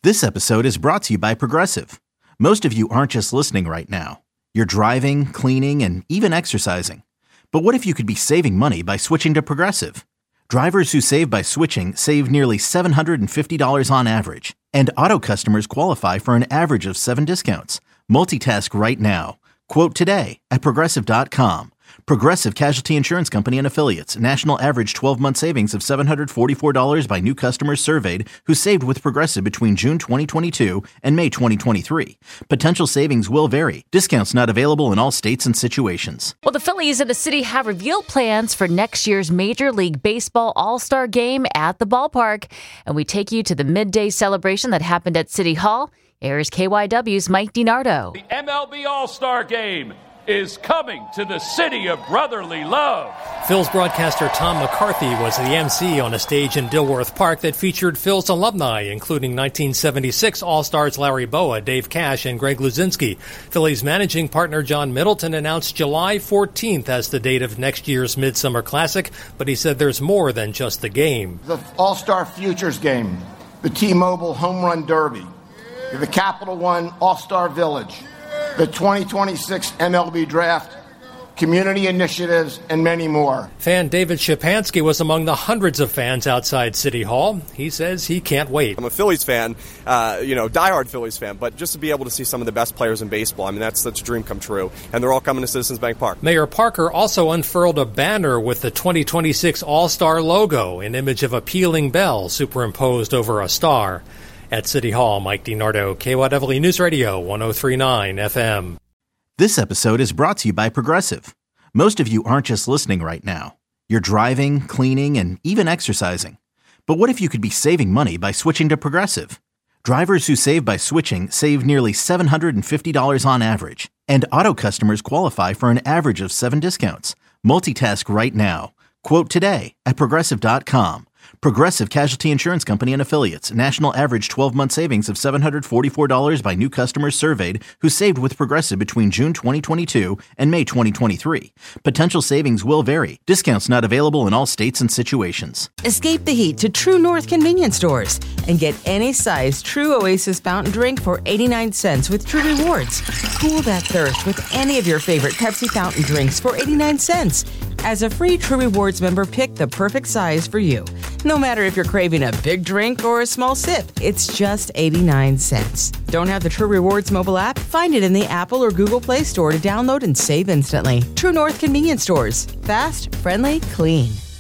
This episode is brought to you by Progressive. Most of you aren't just listening right now. You're driving, cleaning, and even exercising. But what if you could be saving money by switching to Progressive? Drivers who save by switching save nearly $750 on average, and auto customers qualify for an average of 7 discounts. Multitask right now. Quote today at Progressive.com. Progressive Casualty Insurance Company and Affiliates. National average 12-month savings of $744 by new customers surveyed who saved with Progressive between June 2022 and May 2023. Potential savings will vary. Discounts not available in all states and situations. Well, the Phillies and the city have revealed plans for next year's Major League Baseball All-Star Game at the ballpark. And we take you to the midday celebration that happened at City Hall. Here's KYW's Mike DiNardo. The MLB All-Star Game is coming to the city of brotherly love. Phil's broadcaster Tom McCarthy was the MC on a stage in Dilworth Park that featured Phil's alumni, including 1976 All-Stars Larry Bowa, Dave Cash, and Greg Luzinski. Philly's managing partner John Middleton announced July 14th as the date of next year's Midsummer Classic, but he said there's more than just the game. The All-Star Futures Game, the T-Mobile Home Run Derby, the Capital One All-Star Village, the 2026 MLB Draft, community initiatives, and many more. Fan David Shapansky was among the hundreds of fans outside City Hall. He says he can't wait. I'm a Phillies fan, diehard Phillies fan, but just to be able to see some of the best players in baseball, I mean, that's a dream come true. And they're all coming to Citizens Bank Park. Mayor Parker also unfurled a banner with the 2026 All-Star logo, an image of a pealing bell superimposed over a star. At City Hall, Mike DiNardo, KYW News Radio, 103.9 FM. This episode is brought to you by Progressive. Most of you aren't just listening right now. You're driving, cleaning, and even exercising. But what if you could be saving money by switching to Progressive? Drivers who save by switching save nearly $750 on average, and auto customers qualify for an average of 7 discounts. Multitask right now. Quote today at Progressive.com. Progressive Casualty Insurance Company and Affiliates. National average 12-month savings of $744 by new customers surveyed who saved with Progressive between June 2022 and May 2023. Potential savings will vary. Discounts not available in all states and situations. Escape the heat to True North convenience stores and get any size True Oasis fountain drink for 89 cents with True Rewards. Cool that thirst with any of your favorite Pepsi fountain drinks for 89 cents. As a free True Rewards member, pick the perfect size for you. No matter if you're craving a big drink or a small sip, it's just 89 cents. Don't have the True Rewards mobile app? Find it in the Apple or Google Play Store to download and save instantly. True North convenience stores. Fast, friendly, clean.